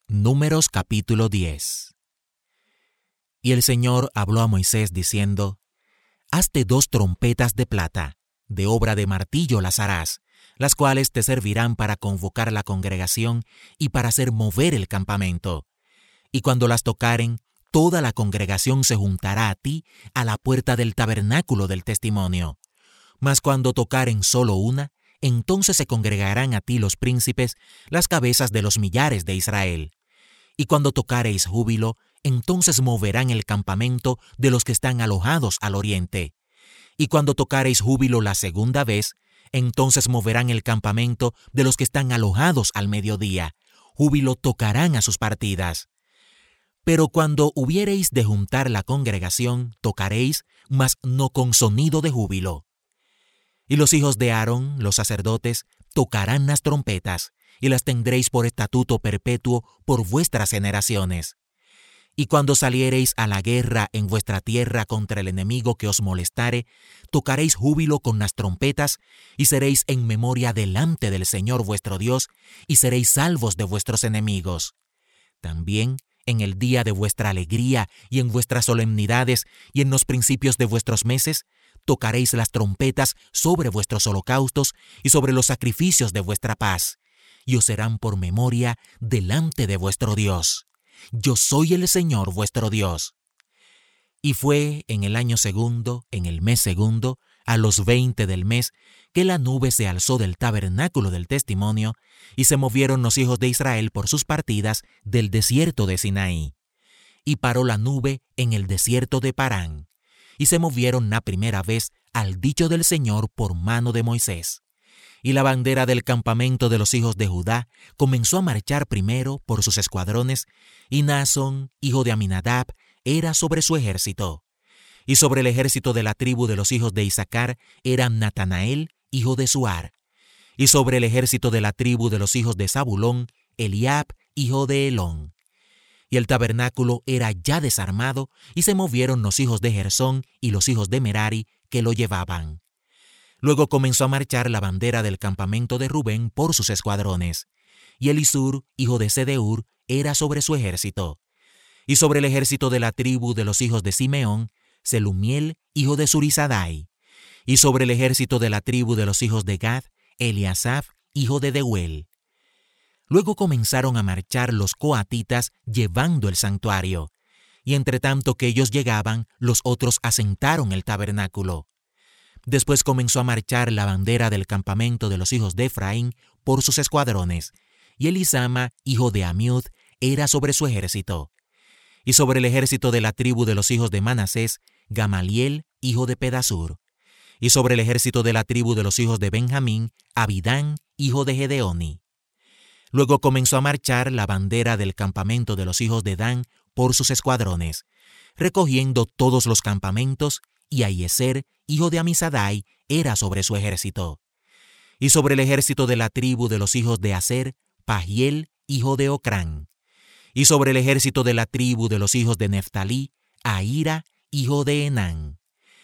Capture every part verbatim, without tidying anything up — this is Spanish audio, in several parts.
Números capítulo diez. Y el Señor habló a Moisés diciendo: Hazte dos trompetas de plata, de obra de martillo las harás, las cuales te servirán para convocar la congregación y para hacer mover el campamento. Y cuando las tocaren, toda la congregación se juntará a ti a la puerta del tabernáculo del testimonio. Mas cuando tocaren solo una, entonces se congregarán a ti los príncipes, las cabezas de los millares de Israel. Y cuando tocareis júbilo, entonces moverán el campamento de los que están alojados al oriente. Y cuando tocareis júbilo la segunda vez, entonces moverán el campamento de los que están alojados al mediodía. Júbilo tocarán a sus partidas. Pero cuando hubiereis de juntar la congregación, tocaréis, mas no con sonido de júbilo. Y los hijos de Aarón, los sacerdotes, tocarán las trompetas, y las tendréis por estatuto perpetuo por vuestras generaciones. Y cuando saliereis a la guerra en vuestra tierra contra el enemigo que os molestare, tocaréis júbilo con las trompetas, y seréis en memoria delante del Señor vuestro Dios, y seréis salvos de vuestros enemigos. También, en el día de vuestra alegría, y en vuestras solemnidades, y en los principios de vuestros meses, tocaréis las trompetas sobre vuestros holocaustos y sobre los sacrificios de vuestra paz, y os serán por memoria delante de vuestro Dios. Yo soy el Señor vuestro Dios. Y fue en el año segundo, en el mes segundo, a los veinte del mes, que la nube se alzó del tabernáculo del testimonio, y se movieron los hijos de Israel por sus partidas del desierto de Sinaí. Y paró la nube en el desierto de Parán, y se movieron la primera vez al dicho del Señor por mano de Moisés. Y la bandera del campamento de los hijos de Judá comenzó a marchar primero por sus escuadrones, y Naasón, hijo de Aminadab, era sobre su ejército. Y sobre el ejército de la tribu de los hijos de Isaacar era Natanael, hijo de Suar. Y sobre el ejército de la tribu de los hijos de Zabulón, Eliab, hijo de Elón. Y el tabernáculo era ya desarmado, y se movieron los hijos de Gersón y los hijos de Merari, que lo llevaban. Luego comenzó a marchar la bandera del campamento de Rubén por sus escuadrones, y Elisur, hijo de Sedeur, era sobre su ejército. Y sobre el ejército de la tribu de los hijos de Simeón, Selumiel, hijo de Surisadai. Y sobre el ejército de la tribu de los hijos de Gad, Eliasaf, hijo de Deuel. Luego comenzaron a marchar los coatitas llevando el santuario, y entre tanto que ellos llegaban, los otros asentaron el tabernáculo. Después comenzó a marchar la bandera del campamento de los hijos de Efraín por sus escuadrones, y Elisama, hijo de Amiud, era sobre su ejército. Y sobre el ejército de la tribu de los hijos de Manasés, Gamaliel, hijo de Pedasur. Y sobre el ejército de la tribu de los hijos de Benjamín, Abidán, hijo de Gedeoni. Luego comenzó a marchar la bandera del campamento de los hijos de Dan por sus escuadrones, recogiendo todos los campamentos, y Ahiezer, hijo de Amisadai, era sobre su ejército. Y sobre el ejército de la tribu de los hijos de Aser, Pagiel, hijo de Ocrán. Y sobre el ejército de la tribu de los hijos de Neftalí, Ahira, hijo de Enán.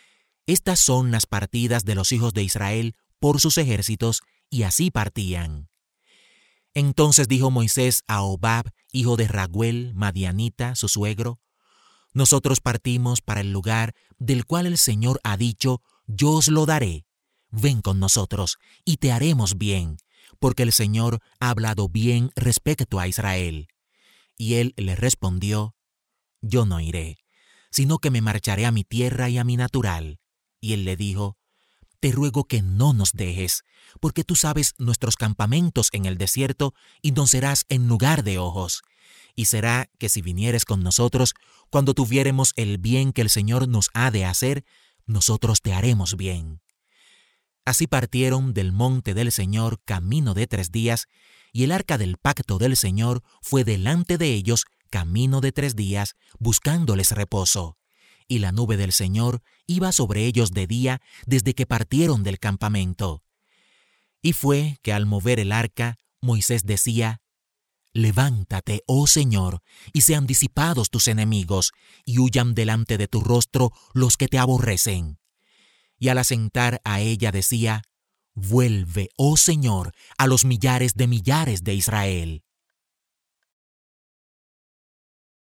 Estas son las partidas de los hijos de Israel por sus ejércitos, y así partían. Entonces dijo Moisés a Hobab, hijo de Raguel, Madianita, su suegro: Nosotros partimos para el lugar del cual el Señor ha dicho: Yo os lo daré. Ven con nosotros, y te haremos bien, porque el Señor ha hablado bien respecto a Israel. Y él le respondió: Yo no iré, sino que me marcharé a mi tierra y a mi natural. Y él le dijo: Te ruego que no nos dejes, porque tú sabes nuestros campamentos en el desierto, y nos serás en lugar de ojos. Y será que si vinieres con nosotros, cuando tuviéremos el bien que el Señor nos ha de hacer, nosotros te haremos bien. Así partieron del monte del Señor camino de tres días, y el arca del pacto del Señor fue delante de ellos camino de tres días, buscándoles reposo. Y la nube del Señor iba sobre ellos de día desde que partieron del campamento. Y fue que al mover el arca, Moisés decía: Levántate, oh Señor, y sean disipados tus enemigos, y huyan delante de tu rostro los que te aborrecen. Y al asentar a ella decía: Vuelve, oh Señor, a los millares de millares de Israel.